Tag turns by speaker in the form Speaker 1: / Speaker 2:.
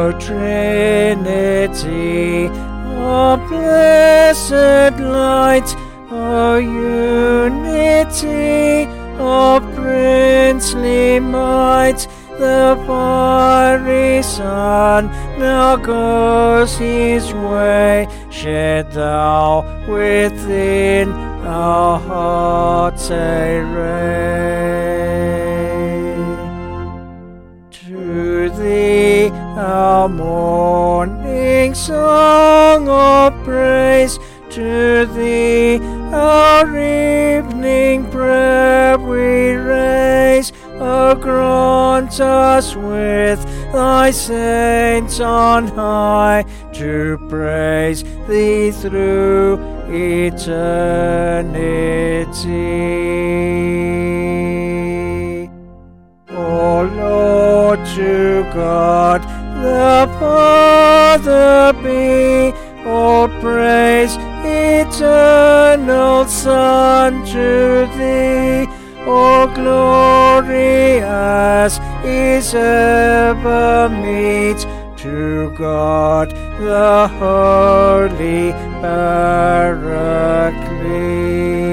Speaker 1: O Trinity, O blessed light, O unity, O princely might, the fiery Son now goes his way. Shed thou within our hearts a ray. To thee our morning song of praise, to thee our evening prayer we raise. O grant us with thy saints on high to praise thee through eternity. O Lord, to God the Father be all praise, eternal Son, to thee all glory as is ever meet, to God the Holy Paraclete.